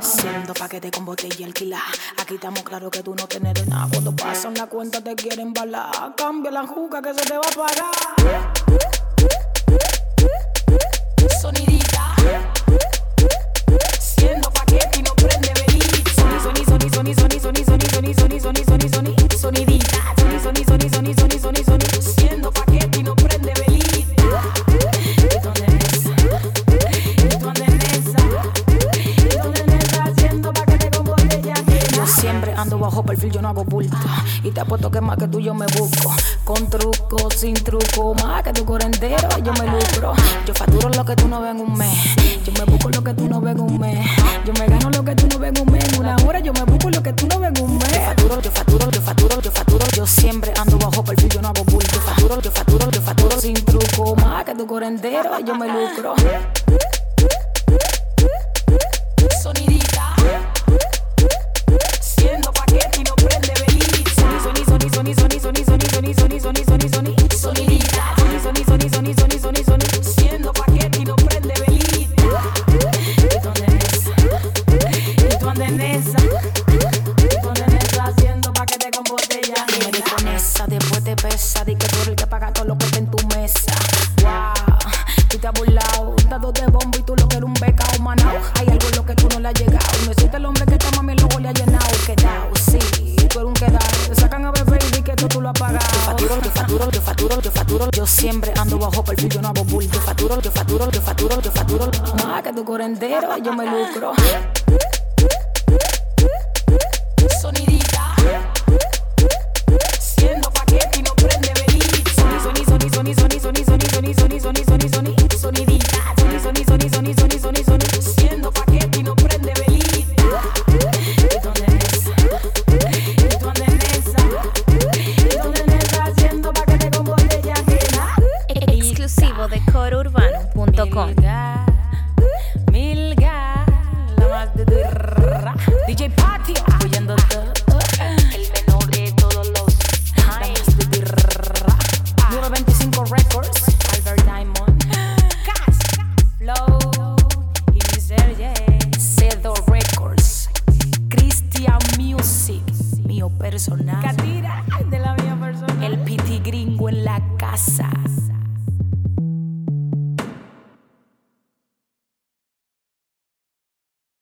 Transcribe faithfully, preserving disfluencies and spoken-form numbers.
Siendo paquete con botella alquilada. Aquí estamos claro que tú no tienes nada. Cuando pasan la cuenta te quieren balar. Cambia la juca que se te va a pagar. Sonidita. Siendo paquete y no prende velita. Soni, soni, soni, soni, soni, soni, soni, soni, soni, soni, soni, soni, sonidita. Soni, soni, soni, soni, soni, soni, soni. Siendo paquete y no prende velita. ¿Y dónde ves? ¿Y dónde ves? ¿Y dónde ves? Haciendo paquete con botella. Yo siempre ando bajo perfil, yo no hago bulto. Y te apuesto que más que tú yo me busco. Con truco, sin truco, más que tu corentero yo me lucro. Yo facturo lo que tú no ves en un mes. Yo me busco lo que tú no ves en un mes. Yo me gano lo que tú no ves en un mes. En una hora yo me busco lo que tú no ves en un mes. Yo facturo, yo facturo, yo facturo, yo facturo. Yo siempre ando bajo perfil, yo no hago bulto. Yo facturo, yo facturo, yo facturo sin truco, más que tu corentero yo me lucro. Sonidita. Siendo paquete y no prende velita. Soni, soni, soni, soni, soni, soni, soni, soni, soni, soni, soni, sonidita. Soni, soni, soni, soni, soni, soni, soni, siendo paquete y no prende velita. ¿Y dónde ves? ¿Y dónde ves? ¿Y dónde ves? Haciendo paquete con botella. Me di con esa, después te pesa. Di que tú eres el que paga todo lo que está en tu mesa. Wow, tú te has burlado, dado de bombo y tú lo que eres un becao manao. Hay algo en lo que tú no le has llegado. No existe el hombre que esta mami el ojo le ha llenado. Quedado, sí, tú eres un quedado. Te sacan a beber y di que tú, tú lo has pagado. Yo facturo, yo facturo, yo facturo, yo facturo. Yo siempre ando bajo perfil, yo no hago bull. Yo facturo, yo facturo, yo facturo, yo facturo. Más que tu corentero yo me lucro. Sonidita. Siendo paquete y no prende velita. Soni, soni, soni, soni, soni, soni, soni, soni, soni, soni, soni, sonidita. Soni, soni, soni, soni, soni, soni, soni, siendo paquete y no prende velita. ¿Y dónde ves? ¿Y dónde ves? ¿Y dónde ves? Haciendo paquete con botella ajena. Exclusivo de coro urbano punto com. Milga, Milga, la más de turra. D J Patio, apoyando todo. El menor de todos los times. De turra. nueve veinticinco Records, Albert Diamond, Cas, Flow y Sergey. Cedo Records, Christian Music, mío personal. Catira, de la mía personal. El Piti Gringo en la casa.